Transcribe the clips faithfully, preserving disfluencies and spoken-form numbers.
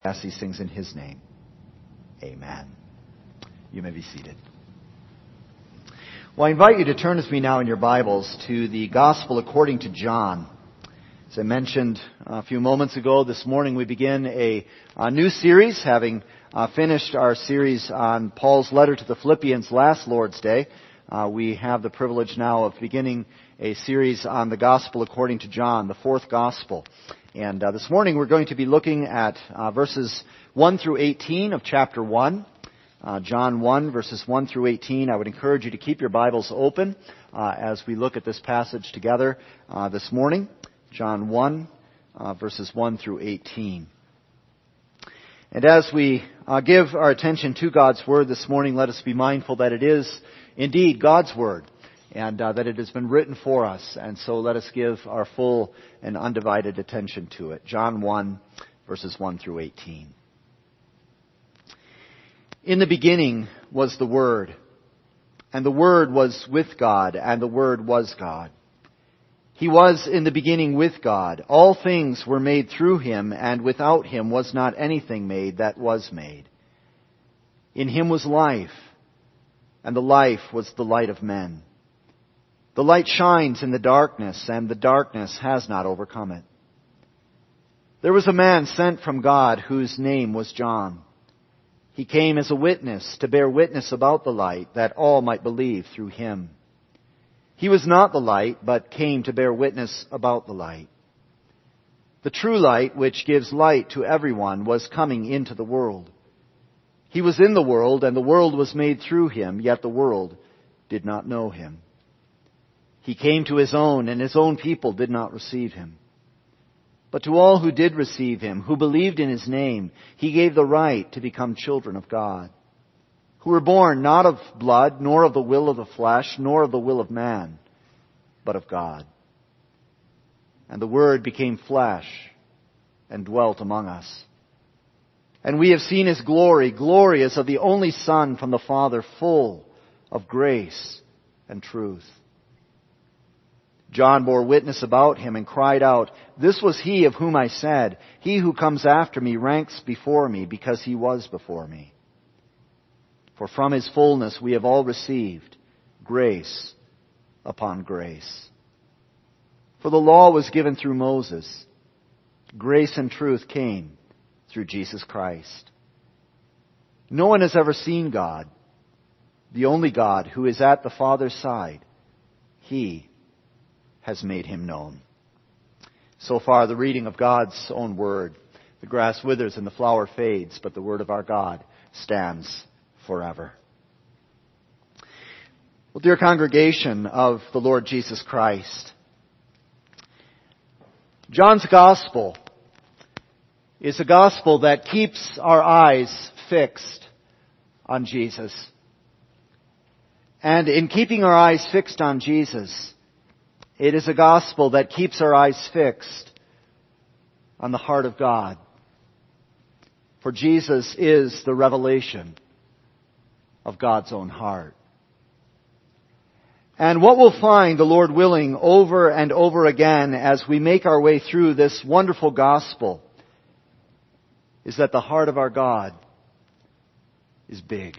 ask these things in His name. Amen. You may be seated. Well, I invite you to turn with me now in your Bibles to the Gospel according to John. As I mentioned a few moments ago, this morning we begin a, a new series, having uh, finished our series on Paul's letter to the Philippians last Lord's Day. Uh, we have the privilege now of beginning a series on the Gospel according to John, the fourth Gospel. And uh, this morning we're going to be looking at uh, verses one through eighteen of chapter one. Uh, John one, verses one through eighteen. I would encourage you to keep your Bibles open uh, as we look at this passage together uh, this morning. John one, uh, verses one through eighteen. And as we uh, give our attention to God's Word this morning, let us be mindful that it is indeed God's Word, and uh, that it has been written for us. And so let us give our full and undivided attention to it. John one, verses one through eighteen. In the beginning was the Word, and the Word was with God, and the Word was God. He was in the beginning with God. All things were made through Him, and without Him was not anything made that was made. In Him was life, and the life was the light of men. The light shines in the darkness, and the darkness has not overcome it. There was a man sent from God whose name was John. He came as a witness to bear witness about the light, that all might believe through him. He was not the light, but came to bear witness about the light. The true light, which gives light to everyone, was coming into the world. He was in the world, and the world was made through Him, yet the world did not know Him. He came to His own, and His own people did not receive Him. But to all who did receive Him, who believed in His name, He gave the right to become children of God, who were born not of blood, nor of the will of the flesh, nor of the will of man, but of God. And the Word became flesh and dwelt among us. And we have seen His glory, glory as of the only Son from the Father, full of grace and truth. John bore witness about Him and cried out, "This was He of whom I said, He who comes after me ranks before me, because He was before me." For from His fullness we have all received grace upon grace. For the law was given through Moses. Grace and truth came through Jesus Christ. No one has ever seen God, the only God who is at the Father's side. He has made Him known. So far, the reading of God's own Word. The grass withers and the flower fades, but the Word of our God stands forever. Well, dear congregation of the Lord Jesus Christ, John's Gospel is a gospel that keeps our eyes fixed on Jesus. And in keeping our eyes fixed on Jesus, it is a gospel that keeps our eyes fixed on the heart of God. For Jesus is the revelation of God's own heart. And what we'll find, the Lord willing, over and over again as we make our way through this wonderful gospel is that the heart of our God is big.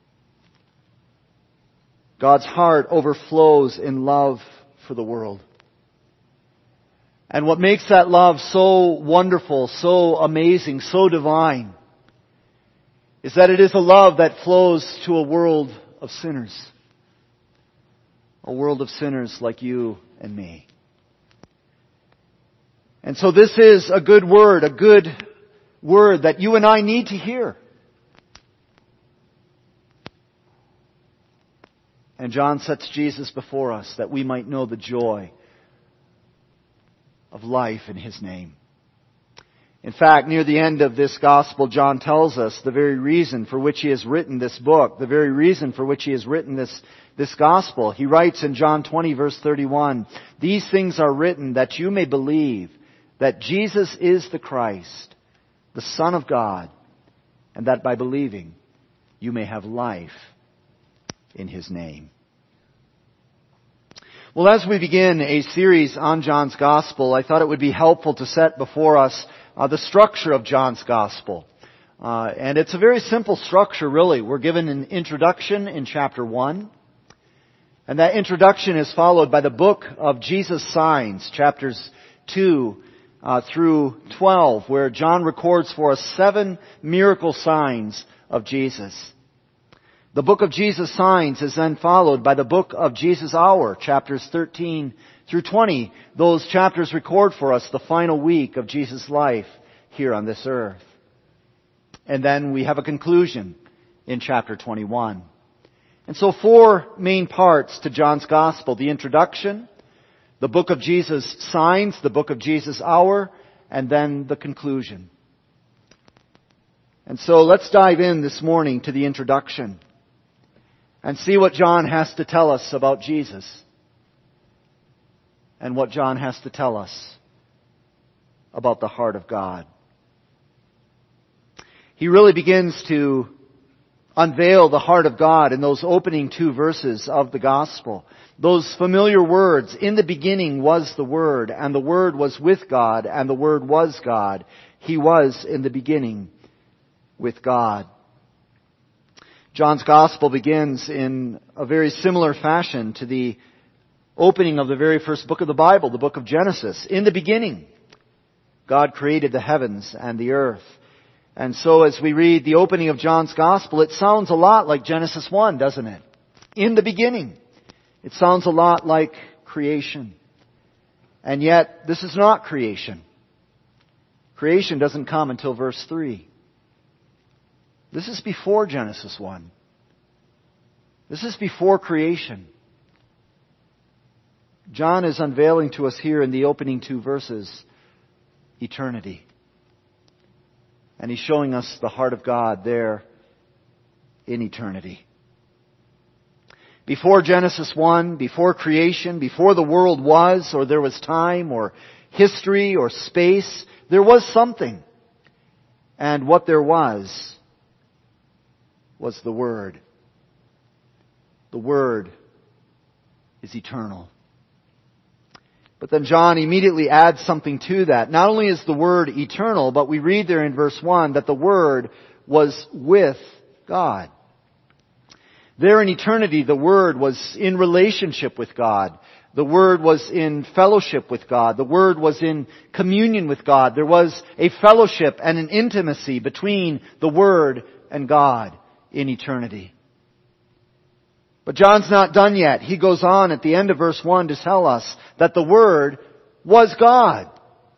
God's heart overflows in love for the world. And what makes that love so wonderful, so amazing, so divine, is that it is a love that flows to a world of sinners. A world of sinners like you and me. And so this is a good word, a good word that you and I need to hear. And John sets Jesus before us that we might know the joy of life in His name. In fact, near the end of this gospel, John tells us the very reason for which he has written this book, the very reason for which he has written this, this gospel. He writes in John twenty, verse thirty-one, "These things are written that you may believe that Jesus is the Christ, the Son of God, and that by believing you may have life in His name." Well, as we begin a series on John's Gospel, I thought it would be helpful to set before us uh, the structure of John's Gospel. Uh, and it's a very simple structure, really. We're given an introduction in chapter one. And that introduction is followed by the book of Jesus' signs, chapters two uh, through twelve, where John records for us seven miracle signs of Jesus. The book of Jesus' signs is then followed by the book of Jesus' hour, chapters thirteen through twenty. Those chapters record for us the final week of Jesus' life here on this earth. And then we have a conclusion in chapter twenty-one. And so four main parts to John's Gospel: the introduction, the book of Jesus' signs, the book of Jesus' hour, and then the conclusion. And so let's dive in this morning to the introduction and see what John has to tell us about Jesus and what John has to tell us about the heart of God. He really begins to unveil the heart of God in those opening two verses of the Gospel. Those familiar words, "In the beginning was the Word, and the Word was with God, and the Word was God. He was in the beginning with God." John's Gospel begins in a very similar fashion to the opening of the very first book of the Bible, the book of Genesis. In the beginning, God created the heavens and the earth. And so as we read the opening of John's Gospel, it sounds a lot like Genesis one, doesn't it? In the beginning. It sounds a lot like creation. And yet, this is not creation. Creation doesn't come until verse three. This is before Genesis one. This is before creation. John is unveiling to us here in the opening two verses eternity. And he's showing us the heart of God there in eternity. Before Genesis one, before creation, before the world was, or there was time, or history, or space, there was something. And what there was, was the Word. The Word is eternal. But then John immediately adds something to that. Not only is the Word eternal, but we read there in verse one that the Word was with God. There in eternity, the Word was in relationship with God. The Word was in fellowship with God. The Word was in communion with God. There was a fellowship and an intimacy between the Word and God in eternity. But John's not done yet. He goes on at the end of verse one to tell us that the Word was God.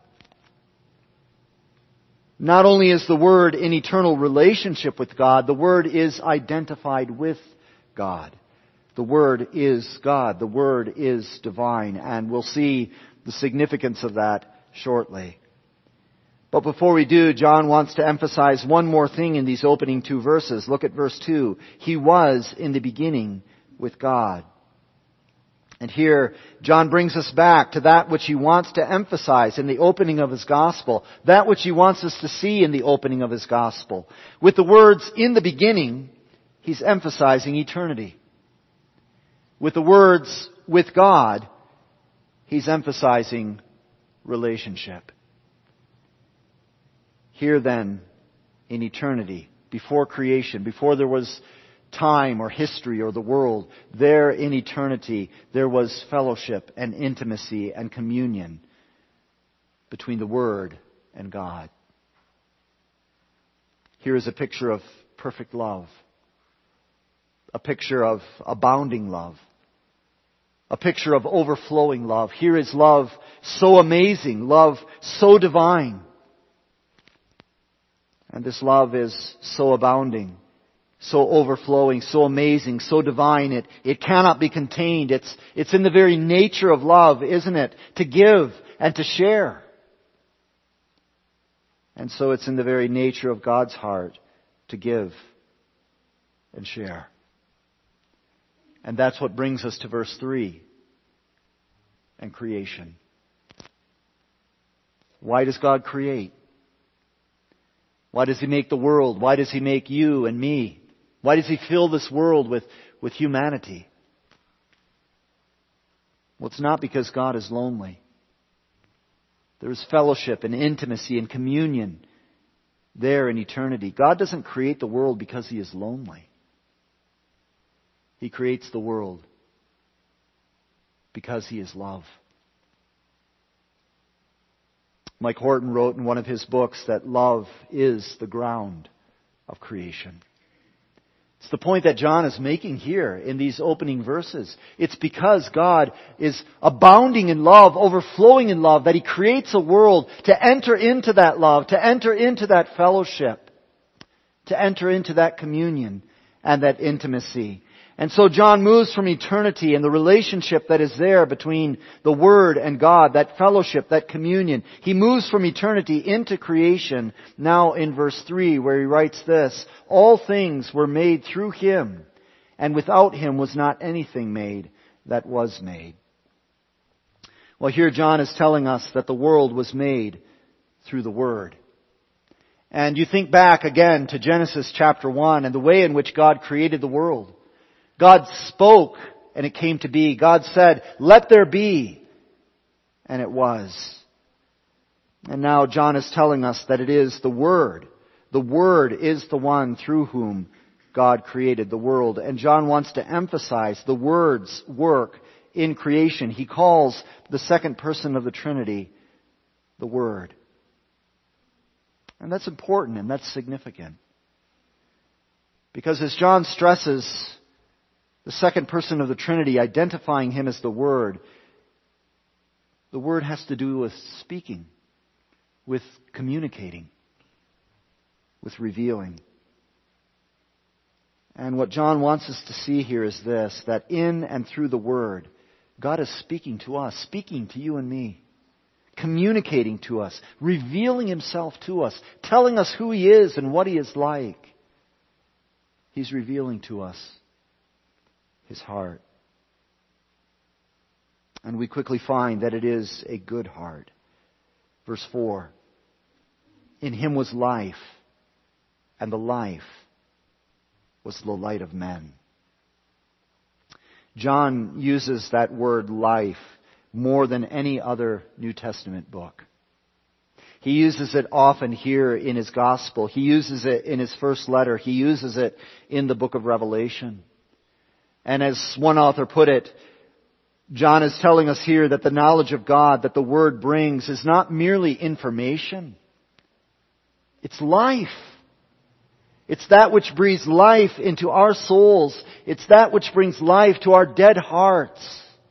Not only is the Word in eternal relationship with God, the Word is identified with God. The Word is God. The Word is divine. And we'll see the significance of that shortly. But before we do, John wants to emphasize one more thing in these opening two verses. Look at verse two. He was in the beginning with God. And here, John brings us back to that which he wants to emphasize in the opening of his Gospel. That which he wants us to see in the opening of his Gospel. With the words, "in the beginning," he's emphasizing eternity. With the words, "with God," he's emphasizing relationship. Here then, in eternity, before creation, before there was time or history or the world, there in eternity, there was fellowship and intimacy and communion between the Word and God. Here is a picture of perfect love. A picture of abounding love. A picture of overflowing love. Here is love so amazing, love so divine. And this love is so abounding, so overflowing, so amazing, so divine. It, it cannot be contained. It's, it's in the very nature of love, isn't it? To give and to share. And so it's in the very nature of God's heart to give and share. And that's what brings us to verse three and creation. Why does God create? Why does He make the world? Why does He make you and me? Why does He fill this world with, with humanity? Well, it's not because God is lonely. There is fellowship and intimacy and communion there in eternity. God doesn't create the world because He is lonely. He creates the world because He is love. Mike Horton wrote in one of his books that love is the ground of creation. It's the point that John is making here in these opening verses. It's because God is abounding in love, overflowing in love, that He creates a world to enter into that love, to enter into that fellowship, to enter into that communion and that intimacy. And so John moves from eternity and the relationship that is there between the Word and God, that fellowship, that communion. He moves from eternity into creation now in verse three, where he writes this: all things were made through Him, and without Him was not anything made that was made. Well, here John is telling us that the world was made through the Word. And you think back again to Genesis chapter one and the way in which God created the world. God spoke and it came to be. God said, "Let there be," and it was. And now John is telling us that it is the Word. The Word is the one through whom God created the world. And John wants to emphasize the Word's work in creation. He calls the second person of the Trinity the Word. And that's important and that's significant. Because as John stresses, the second person of the Trinity, identifying Him as the Word, the Word has to do with speaking, with communicating, with revealing. And what John wants us to see here is this, that in and through the Word, God is speaking to us, speaking to you and me, communicating to us, revealing Himself to us, telling us who He is and what He is like. He's revealing to us His heart. And we quickly find that it is a good heart. Verse four. In Him was life, and the life was the light of men. John uses that word life more than any other New Testament book. He uses it often here in his gospel. He uses it in his first letter. He uses it in the book of Revelation. And as one author put it, John is telling us here that the knowledge of God that the Word brings is not merely information. It's life. It's that which breathes life into our souls. It's that which brings life to our dead hearts.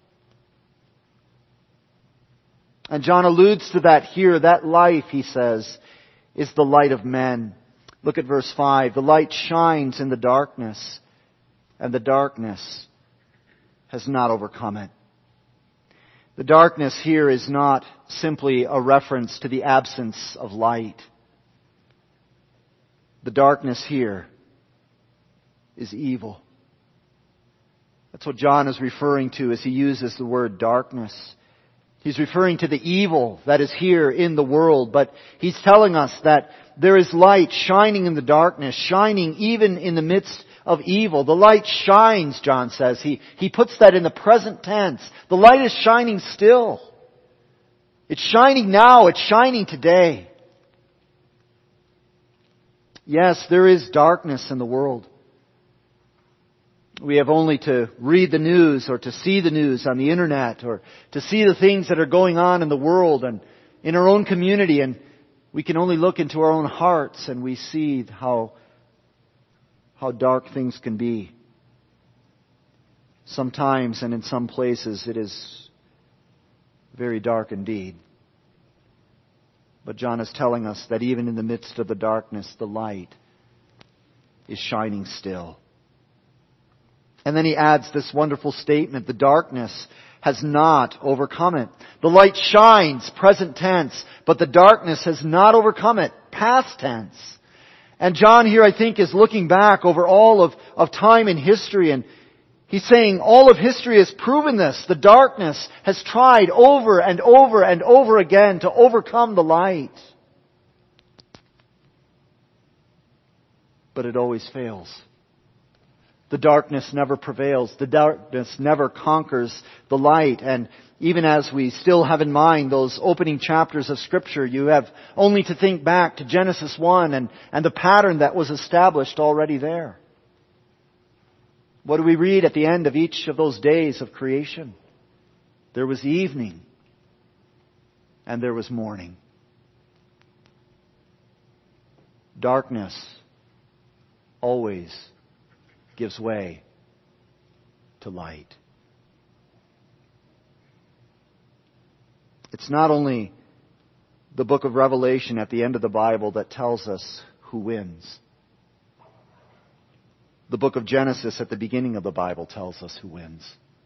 And John alludes to that here. That life, he says, is the light of men. Look at verse five. The light shines in the darkness, and the darkness has not overcome it. The darkness here is not simply a reference to the absence of light. The darkness here is evil. That's what John is referring to as he uses the word darkness. He's referring to the evil that is here in the world, but he's telling us that there is light shining in the darkness, shining even in the midst of evil. The light shines, John says. He, he puts that in the present tense. The light is shining still. It's shining now. It's shining today. Yes, there is darkness in the world. We have only to read the news or to see the news on the internet or to see the things that are going on in the world and in our own community, and we can only look into our own hearts and we see how how dark things can be. Sometimes and in some places it is very dark indeed. But John is telling us that even in the midst of the darkness, the light is shining still. And then he adds this wonderful statement, the darkness has not overcome it. The light shines, present tense, but the darkness has not overcome it, past tense. And John here, I think, is looking back over all of, of time in history, and he's saying all of history has proven this. The darkness has tried over and over and over again to overcome the light. But it always fails. The darkness never prevails. The darkness never conquers the light. And even as we still have in mind those opening chapters of Scripture, you have only to think back to Genesis one and, and the pattern that was established already there. What do we read at the end of each of those days of creation? There was evening and there was morning. Darkness always gives way to light. It's not only the book of Revelation at the end of the Bible that tells us who wins. The book of Genesis at the beginning of the Bible tells us who wins.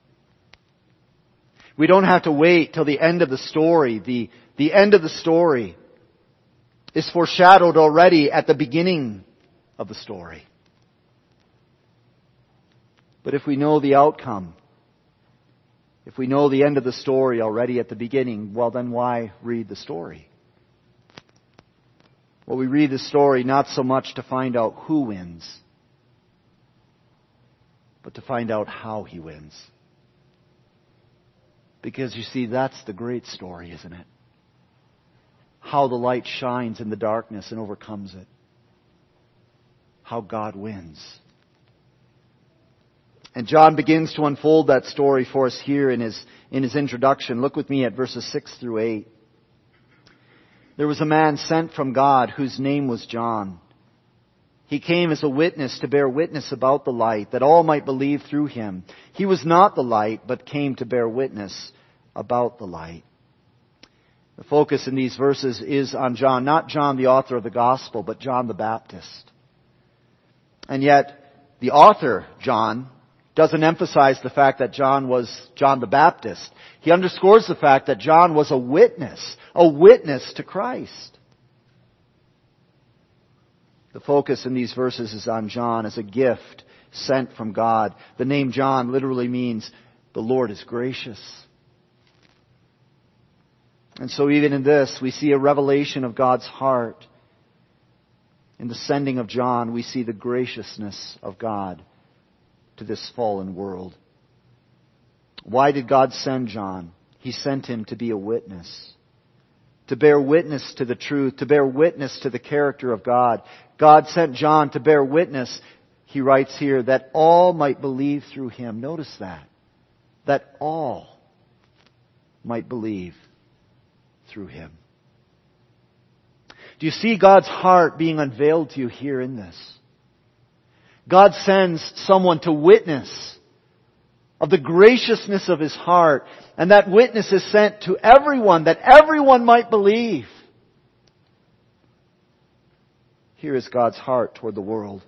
We don't have to wait till the end of the story. The, the end of the story is foreshadowed already at the beginning of the story. But if we know the outcome, if we know the end of the story already at the beginning, well then why read the story? Well, we read the story not so much to find out who wins, but to find out how He wins. Because you see, that's the great story, isn't it? How the light shines in the darkness and overcomes it. How God wins. And John begins to unfold that story for us here in his, in his introduction. Look with me at verses six through eight. There was a man sent from God whose name was John. He came as a witness to bear witness about the light, that all might believe through him. He was not the light, but came to bear witness about the light. The focus in these verses is on John, not John the author of the gospel, but John the Baptist. And yet, the author, John, doesn't emphasize the fact that John was John the Baptist. He underscores the fact that John was a witness, a witness to Christ. The focus in these verses is on John as a gift sent from God. The name John literally means the Lord is gracious. And so even in this, we see a revelation of God's heart. In the sending of John, we see the graciousness of God to this fallen world. Why did God send John? He sent him to be a witness. To bear witness to the truth. To bear witness to the character of God. God sent John to bear witness, he writes here, that all might believe through him. Notice that. That all might believe through him. Do you see God's heart being unveiled to you here in this? God sends someone to witness of the graciousness of His heart. And that witness is sent to everyone, that everyone might believe. Here is God's heart toward the world.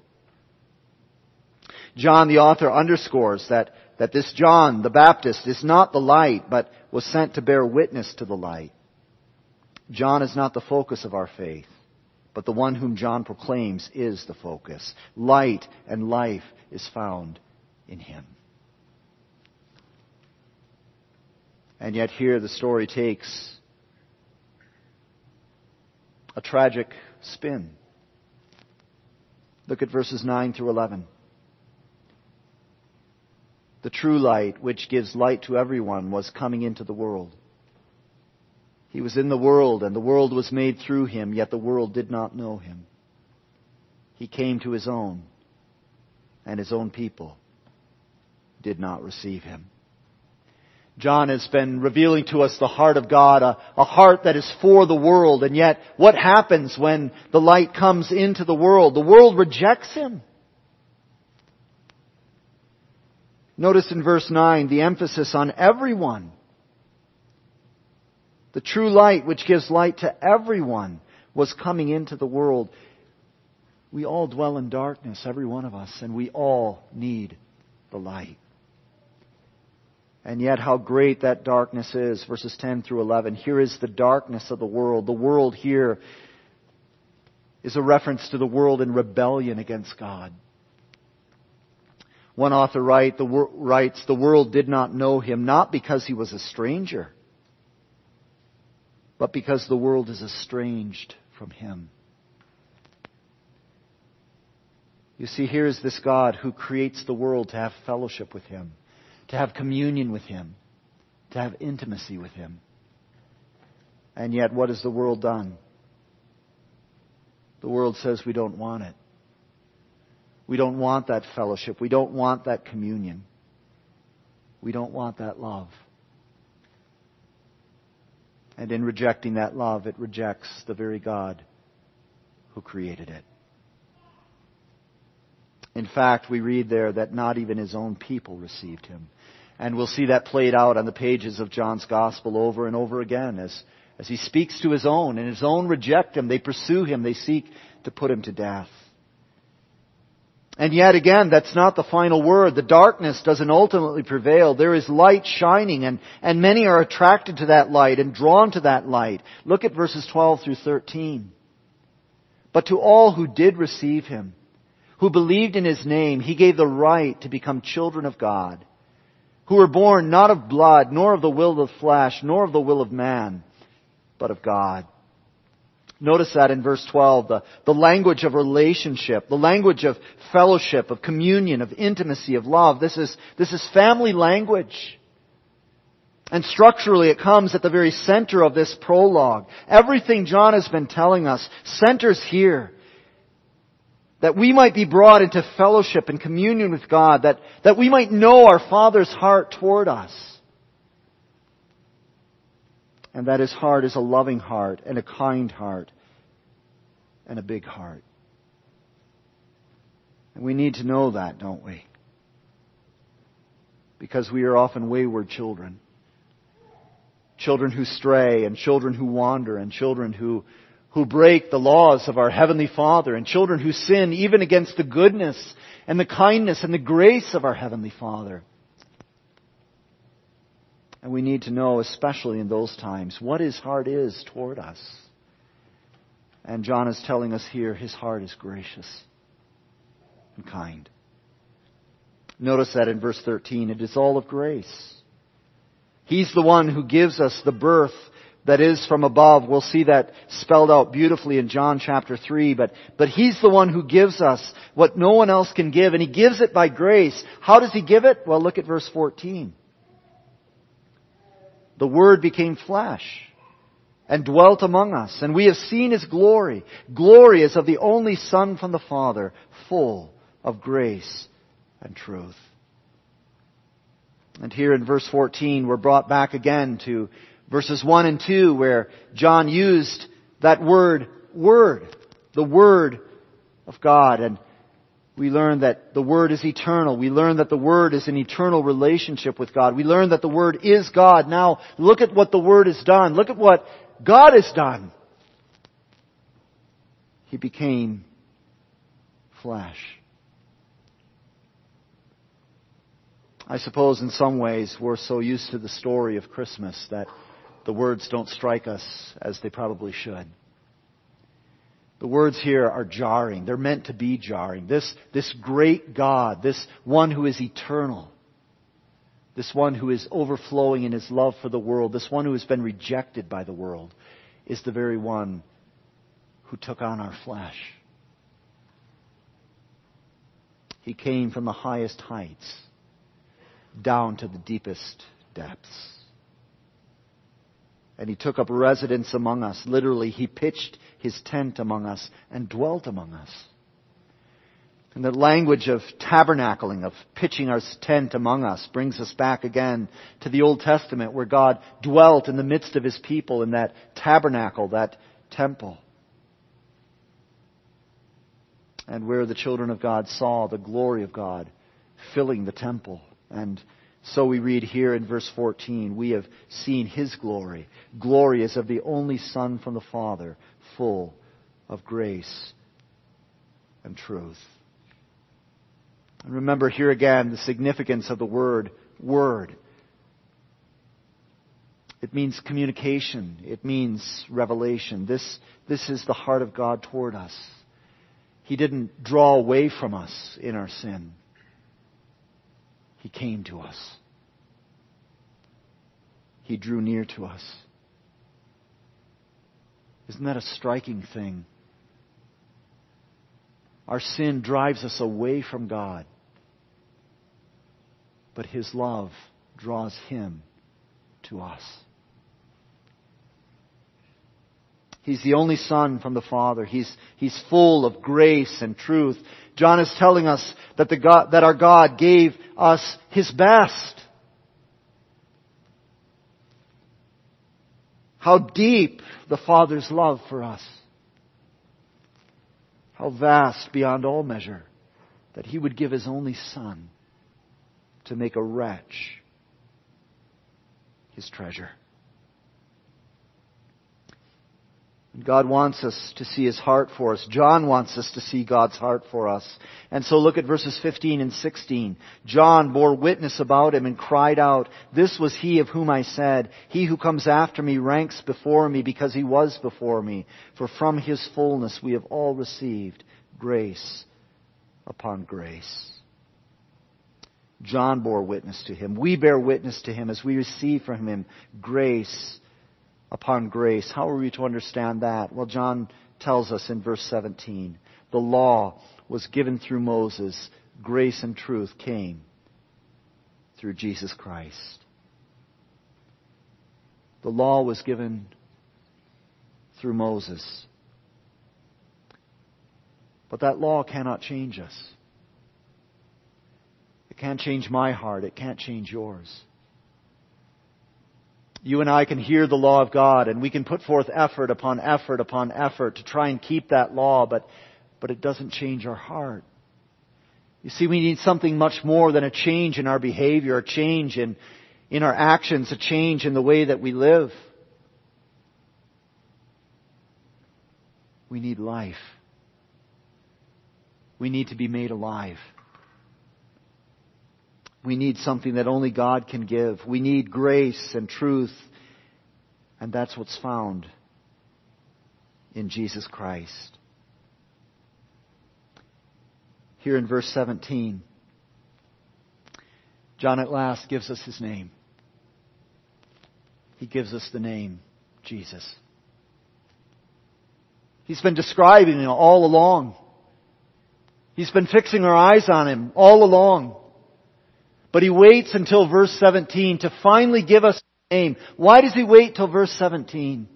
John, the author, underscores that, that this John, the Baptist, is not the light, but was sent to bear witness to the light. John is not the focus of our faith, but the one whom John proclaims is the focus. Light and life is found in him. And yet here the story takes a tragic spin. Look at verses nine through eleven. The true light, which gives light to everyone, was coming into the world. He was in the world, and the world was made through him, yet the world did not know him. He came to his own, and his own people did not receive him. John has been revealing to us the heart of God, a, a heart that is for the world, and yet what happens when the light comes into the world? The world rejects him. Notice in verse nine the emphasis on everyone. The true light, which gives light to everyone, was coming into the world. We all dwell in darkness, every one of us, and we all need the light. And yet how great that darkness is. Verses ten through eleven. Here is the darkness of the world. The world here is a reference to the world in rebellion against God. One author write, the, writes, the world did not know him, not because he was a stranger, but because the world is estranged from him. You see, here is this God who creates the world to have fellowship with Him, to have communion with Him, to have intimacy with Him. And yet, what has the world done? The world says we don't want it. We don't want that fellowship. We don't want that communion. We don't want that love. And in rejecting that love, it rejects the very God who created it. In fact, we read there that not even His own people received Him. And we'll see that played out on the pages of John's Gospel over and over again as, as He speaks to His own, and His own reject Him. They pursue Him. They seek to put Him to death. And yet again, that's not the final word. The darkness doesn't ultimately prevail. There is light shining, and, and many are attracted to that light and drawn to that light. Look at verses twelve through thirteen. But to all who did receive Him, who believed in His name, He gave the right to become children of God, who were born not of blood, nor of the will of the flesh, nor of the will of man, but of God. Notice that in verse twelve, the, the language of relationship, the language of fellowship, of communion, of intimacy, of love. This is, this is family language. And structurally it comes at the very center of this prologue. Everything John has been telling us centers here. That we might be brought into fellowship and communion with God. That, that we might know our Father's heart toward us. And that His heart is a loving heart and a kind heart and a big heart. And we need to know that, don't we? Because we are often wayward children. Children who stray, and children who wander, and children who, who break the laws of our Heavenly Father, and children who sin even against the goodness and the kindness and the grace of our Heavenly Father. And we need to know, especially in those times, what His heart is toward us. And John is telling us here, His heart is gracious and kind. Notice that in verse thirteen, it is all of grace. He's the one who gives us the birth that is from above. We'll see that spelled out beautifully in John chapter three. But, but He's the one who gives us what no one else can give. And He gives it by grace. How does He give it? Well, look at verse fourteen. The Word became flesh and dwelt among us, and we have seen His glory. Glory as of the only Son from the Father, full of grace and truth. And here in verse fourteen, we're brought back again to verses one and two, where John used that word, Word, the Word of God. And we learn that the Word is eternal. We learn that the Word is an eternal relationship with God. We learn that the Word is God. Now, look at what the Word has done. Look at what God has done. He became flesh. I suppose in some ways we're so used to the story of Christmas that the words don't strike us as they probably should. The words here are jarring. They're meant to be jarring. This, this great God, this one who is eternal, this one who is overflowing in His love for the world, this one who has been rejected by the world, is the very one who took on our flesh. He came from the highest heights down to the deepest depths. And He took up residence among us. Literally, He pitched His tent among us and dwelt among us. And the language of tabernacling, of pitching our tent among us, brings us back again to the Old Testament, where God dwelt in the midst of His people in that tabernacle, that temple. And where the children of God saw the glory of God filling the temple. And so we read here in verse fourteen, we have seen His glory. Glory as of the only Son from the Father, full of grace and truth. And remember here again the significance of the word, word. It means communication. It means revelation. This, this is the heart of God toward us. He didn't draw away from us in our sin. He came to us. He drew near to us. Isn't that a striking thing? Our sin drives us away from God. But His love draws Him to us. He's the only Son from the Father. He's, he's full of grace and truth. John is telling us that, the God, that our God gave us His best. How deep the Father's love for us. How vast beyond all measure that He would give His only Son to make a wretch His treasure. God wants us to see His heart for us. John wants us to see God's heart for us. And so look at verses fifteen and sixteen. John bore witness about Him and cried out, "This was He of whom I said, He who comes after me ranks before me because He was before me. For from His fullness we have all received grace upon grace." John bore witness to Him. We bear witness to Him as we receive from Him grace upon grace. How are we to understand that? Well, John tells us in verse seventeen, the law was given through Moses. Grace and truth came through Jesus Christ. The law was given through Moses. But that law cannot change us. It can't change my heart. It can't change yours. You and I can hear the law of God, and we can put forth effort upon effort upon effort to try and keep that law, but, but it doesn't change our heart. You see, we need something much more than a change in our behavior, a change in, in our actions, a change in the way that we live. We need life. We need to be made alive. We need something that only God can give. We need grace and truth. And that's what's found in Jesus Christ. Here in verse seventeen, John at last gives us His name. He gives us the name Jesus. He's been describing Him all along. He's been fixing our eyes on Him all along. But He waits until verse seventeen to finally give us a name. Why does He wait till verse seventeen?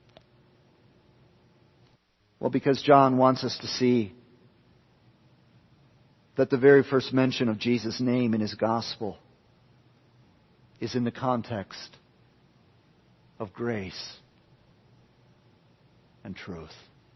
Well, because John wants us to see that the very first mention of Jesus' name in his gospel is in the context of grace and truth.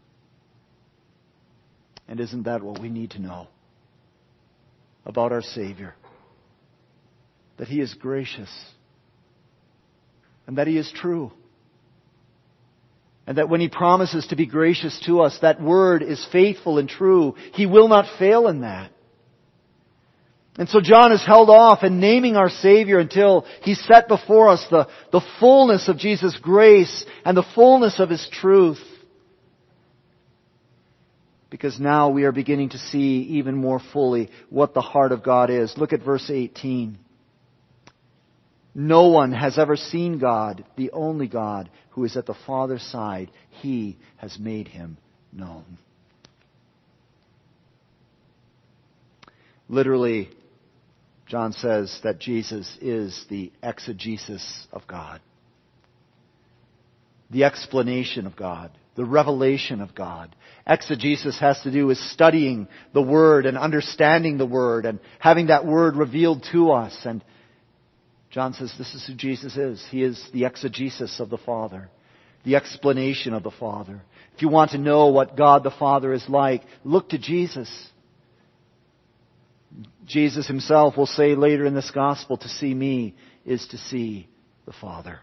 And isn't that what we need to know about our Savior? That He is gracious. And that He is true. And that when He promises to be gracious to us, that word is faithful and true. He will not fail in that. And so John has held off in naming our Savior until He set before us the, the fullness of Jesus' grace and the fullness of His truth. Because now we are beginning to see even more fully what the heart of God is. Look at verse eighteen. No one has ever seen God, the only God who is at the Father's side. He has made Him known. Literally, John says that Jesus is the exegesis of God. The explanation of God. The revelation of God. Exegesis has to do with studying the Word and understanding the Word and having that Word revealed to us. And John says this is who Jesus is. He is the exegesis of the Father. The explanation of the Father. If you want to know what God the Father is like, look to Jesus. Jesus Himself will say later in this Gospel, to see me is to see the Father.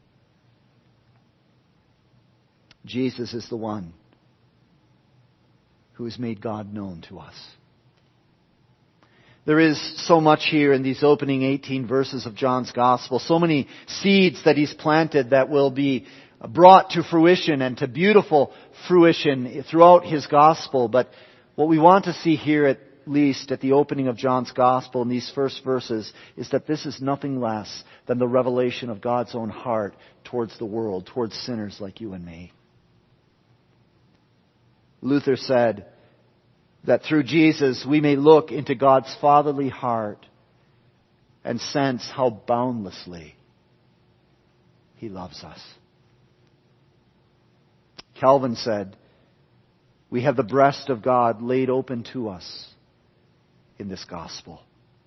Jesus is the one who has made God known to us. There is so much here in these opening eighteen verses of John's Gospel. So many seeds that he's planted that will be brought to fruition and to beautiful fruition throughout his Gospel. But what we want to see here, at least at the opening of John's Gospel in these first verses, is that this is nothing less than the revelation of God's own heart towards the world, towards sinners like you and me. Luther said that through Jesus we may look into God's fatherly heart and sense how boundlessly He loves us. Calvin said, "We have the breast of God laid open to us in this gospel."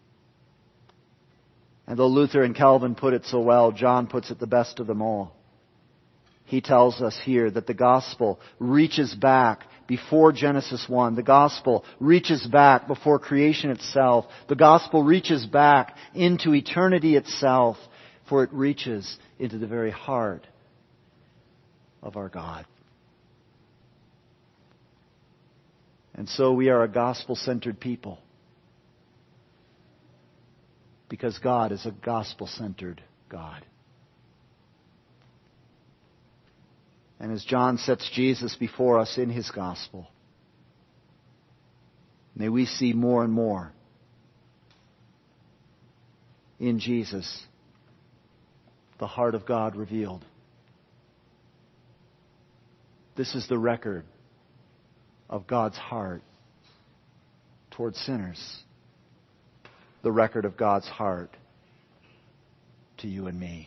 And though Luther and Calvin put it so well, John puts it the best of them all. He tells us here that the gospel reaches back before Genesis one. The gospel reaches back before creation itself. The gospel reaches back into eternity itself, for it reaches into the very heart of our God. And so we are a gospel-centered people, because God is a gospel-centered God. And as John sets Jesus before us in his gospel, may we see more and more in Jesus the heart of God revealed. This is the record of God's heart toward sinners. The record of God's heart to you and me.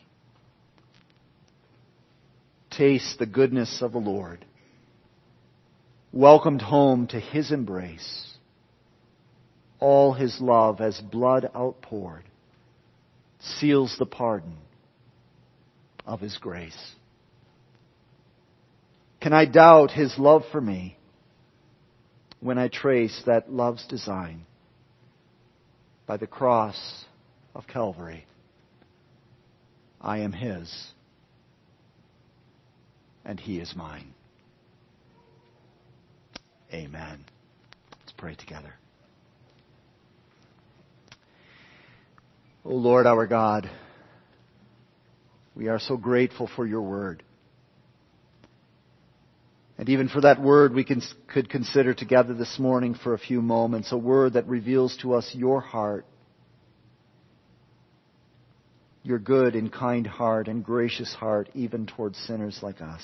Taste the goodness of the Lord. Welcomed home to His embrace. All His love as blood outpoured seals the pardon of His grace. Can I doubt His love for me when I trace that love's design by the cross of Calvary? I am His, and He is mine. Amen. Let's pray together. O Lord our God, we are so grateful for your word. And even for that word we can, could consider together this morning for a few moments, a word that reveals to us your heart, your good and kind heart and gracious heart, even towards sinners like us.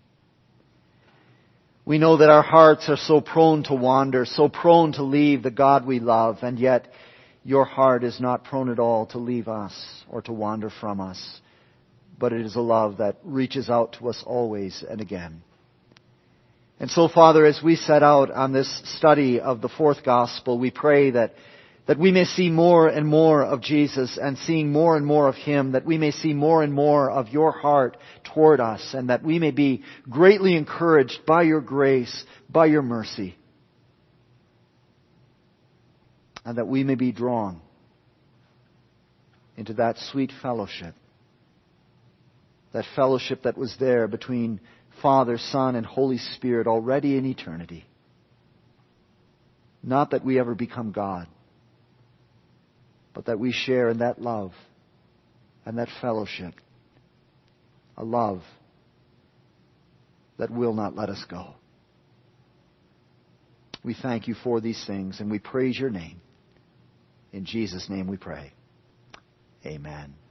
We know that our hearts are so prone to wander, so prone to leave the God we love, and yet your heart is not prone at all to leave us or to wander from us, but it is a love that reaches out to us always and again. And so, Father, as we set out on this study of the fourth gospel, we pray that, that we may see more and more of Jesus, and seeing more and more of Him, that we may see more and more of your heart toward us, and that we may be greatly encouraged by your grace, by your mercy, and that we may be drawn into that sweet fellowship, that fellowship that was there between Father, Son, and Holy Spirit already in eternity. Not that we ever become God, but that we share in that love and that fellowship, a love that will not let us go. We thank you for these things, and we praise your name. In Jesus' name we pray. Amen.